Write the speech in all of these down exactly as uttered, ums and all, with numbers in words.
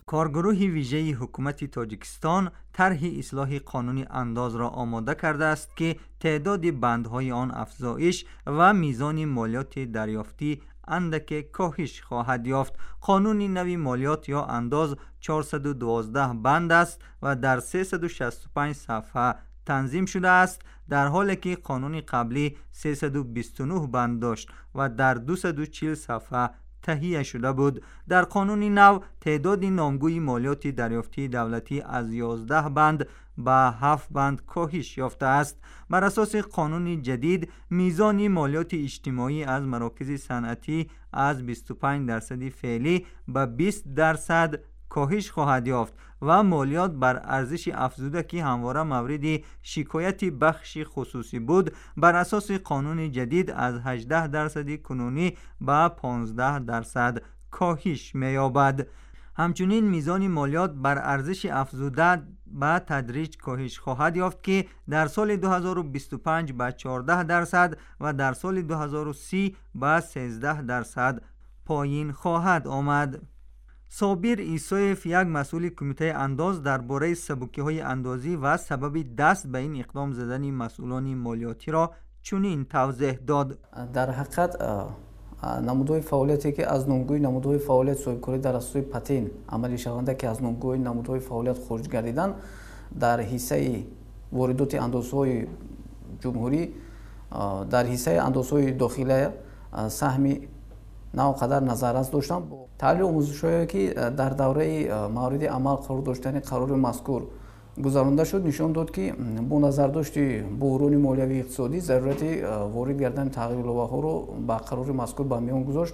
کارگروه ویژه حکومت تاجیکستان طرح اصلاح قانون انداز را آماده کرده است که تعداد بندهای آن افزایش و میزان مالیات دریافتی اندک کاهش خواهد یافت. قانون نوی مالیات یا انداز چهارصد و دوازده بند است و در سیصد و شصت و پنج صفحه تنظیم شده است، در حالی که قانون قبلی سیصد و بیست و نه بند داشت و در دویست و چهل صفحه تهیه شده بود. در قانون نو تعداد نامگوی مالیات دریافتی دولتی از یازده بند به هفت بند کاهش یافته است. بر اساس قانون جدید میزان مالیات اجتماعی از مراکز صنعتی از بیست و پنج درصد فعلی به بیست درصد کاهش خواهد یافت و مالیات بر ارزش افزوده که همواره مورد شکایت بخش خصوصی بود بر اساس قانون جدید از هجده درصد کنونی به پانزده درصد کاهش می‌یابد. همچنین میزان مالیات بر ارزش افزوده به تدریج کاهش خواهد یافت که در سال دو هزار و بیست و پنج به چهارده درصد و در سال دو هزار و سی به سیزده درصد پایین خواهد آمد. صابر ایسایف، یک مسئول کمیته انداز، درباره سبکی‌های اندازی و سبب دست به این اقدام زدن مسئولان مالیاتی را چنین توضیح داد: در حقیقت نمودهای فعالیتی که از نامگوی نمودهای فعالیت صاحبکاری در اساس پتین عملی شونده که از نامگوی نمودهای فعالیت خارج گردیدن، در حصه واردات اندازهای جمهوری در حصه اندازهای داخلی سهمی نو قدر نظارت داشتن. تحلیل آموزش‌هایی که در دوره مورد عمل قرار داشتن قرار مذکور گذرانده شد نشان داد که با نظر داشت بحران مالیوی اقتصادی ضرورت وارد گردن تغییر لایحه‌ها رو با قرار مذکور به میان گذاشت.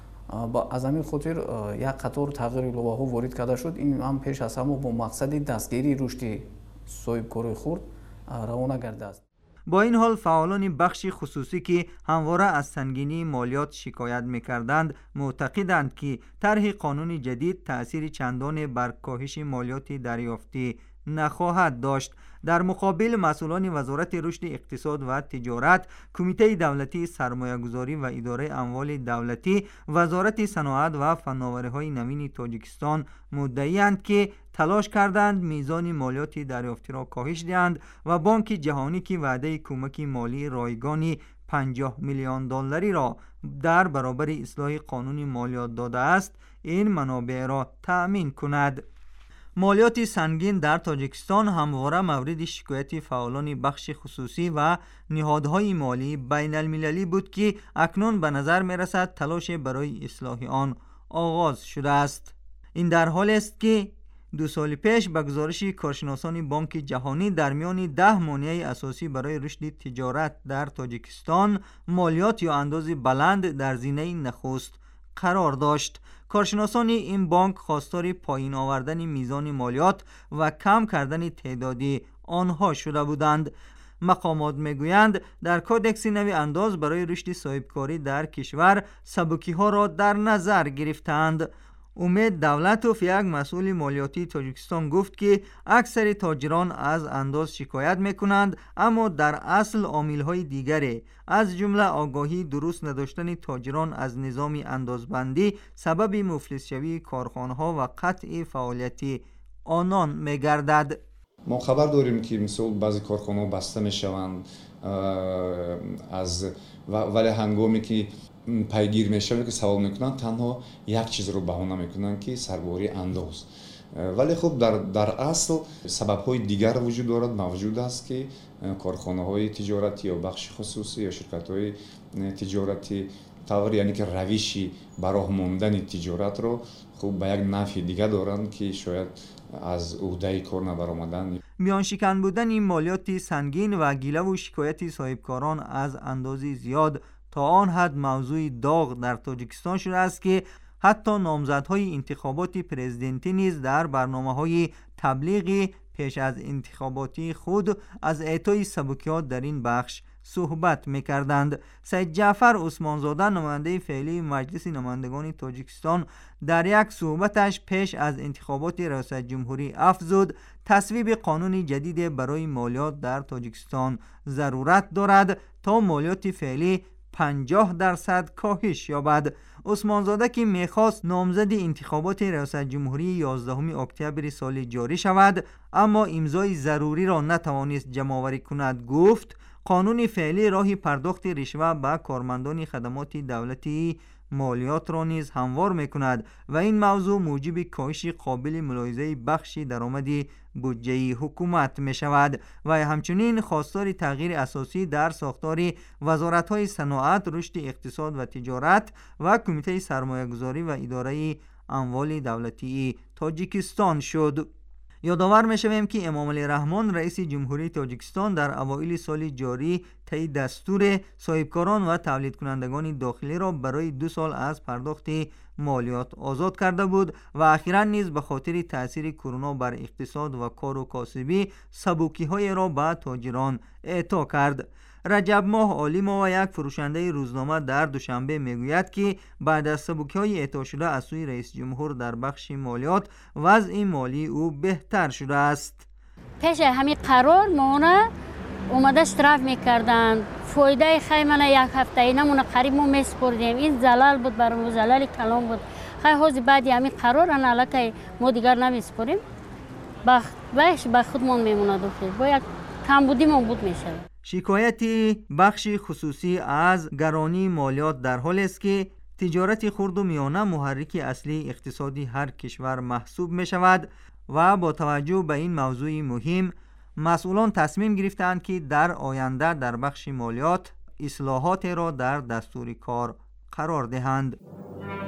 از همین خاطر یک قطار تغییر لایحه‌ها وارد کرده شد. این هم پیش از همه با مقصد دستگیری رشد صاحبکاری خرد روانه گردیده است. با این حال فعالان بخش خصوصی که همواره از سنگینی مالیات شکایت می‌کردند معتقدند که طرح قانون جدید تأثیر چندان بر کاهش مالیات دریافتی نخواهد داشت. در مقابل مسئولان وزارت رشد اقتصاد و تجارت، کمیته دولتی سرمایه‌گذاری و اداره اموال دولتی، وزارت صنعت و فناوری‌های نوین تاجیکستان مدعی‌اند که تلاش کردند میزان مالیات دریافتی را کاهش دهند و بانک جهانی که وعده کمک مالی رایگانی پنجاه میلیون دلاری را در برابر اصلاح قانون مالیات داده است، این منابع را تأمین کند. مالیات سنگین در تاجیکستان همواره مورد شکایت فعالان بخش خصوصی و نهادهای مالی بین المللی بود که اکنون به نظر می رسد تلاش برای اصلاح آن آغاز شده است. این در حال است که دو سال پیش به گزارش کارشناسان بانک جهانی در میان ده مانع اساسی برای رشد تجارت در تاجیکستان مالیات یا انداز بلند در زینه نخست قرار داشت. کارشناسان این بانک خواستار پایین آوردن میزان مالیات و کم کردن تعدادی آنها شده بودند. مقامات میگویند در کودکس نوی انداز برای رشد صاحبکاری در کشور سبکی ها را در نظر گرفتند. امید دولتوف، یک مسئول مالیاتی تاجیکستان، گفت که اکثر تاجران از انداز شکایت میکنند، اما در اصل عامل‌های دیگری از جمله آگاهی درست نداشتن تاجران از نظام اندازبندی سبب مفلس شوی کارخانه‌ها و قطع فعالیت آنان میگردد. ما خبر داریم که مثلا بعضی کارخانه‌ها بسته میشوند از ولی هنگامی که پیگیر میشن که سوال میکنن تنها یک چیز رو بهانه میکنن که سرباری انداز، ولی خب در در اصل سبب های دیگر وجود دارد. موجود است که کارخانه های تجارتی یا بخش خصوصی یا شرکت های تجارتی طور یعنی که روشی براه ماندن تجارت رو خب به یک نفع دیگه دارند که شاید از عهده کار نبرآمدن. میان شکن بودن این مالیات سنگین و گیله و شکایت صاحبکاران از اندازی زیاد تا آن حد موضوع داغ در تاجیکستان شده است که حتی نامزدهای انتخابات پرزیدنتی نیز در برنامه‌های تبلیغی پیش از انتخاباتی خود از اعطای سبکیات در این بخش صحبت می‌کردند. سید جعفر عثمانزاده، نماینده فعلی مجلس نمایندگان تاجیکستان، در یک صحبتش پیش از انتخابات ریاست جمهوری افزود تصویب قانون جدید برای مالیات در تاجیکستان ضرورت دارد تا مالیات فعلی پنجاه درصد کاهش یابد. عثمانزاده که میخواست نامزد انتخابات ریاست جمهوری یازدهم اکتبر سال جاری شود اما امضای ضروری را نتوانست جمع‌آوری کند، گفت قانون فعلی راه پرداخت رشوه به کارمندان خدمات دولتی مالیات را نیز هموار میکند و این موضوع موجب کاهش قابل ملاحظه بخش درآمد بودجه حکومت می شود و همچنین خواستار تغییر اساسی در ساختار وزارت‌های صنعت، رشد اقتصاد و تجارت و کمیته سرمایه‌گذاری و اداره اموال دولتی تاجیکستان شد. یادآور می‌شویم که امامعلی رحمان رئیس جمهوری تاجیکستان در اوایل سال جاری طی دستور صاحبکاران و تولید کنندگان داخلی را برای دو سال از پرداخت مالیات آزاد کرده بود و اخیراً نیز به خاطر تأثیر کرونا بر اقتصاد و کار و کاسبی سبکی‌های را به تاجران اعطا کرد. رجب ماه عالیما و یک فروشنده روزنامه در دوشنبه میگوید که بعد از سبکی‌های اعطا شده از سوی رئیس جمهور در بخش مالیات وضع مالی او بهتر شده است. پیش همین قرار مونه اومده اشتراف میکردن، فایده خیمانه یک هفته ای نمونه قریب ما میسپردیم، این زلال بود برامو، زلال کلام بود. خیلی حوزی بعدی همین قرار انالکه ما دیگر نمیسپریم بخش به خودمون میمونه داخل با یک کمبودی من بود میشه. شکایت بخش خصوصی از گرانی مالیات در حال است که تجارت خرد و میانه محرک اصلی اقتصادی هر کشور محسوب می شود و با توجه به این موضوع مهم مسئولان تصمیم گرفتند که در آینده در بخش مالیات اصلاحات را در دستور کار قرار دهند.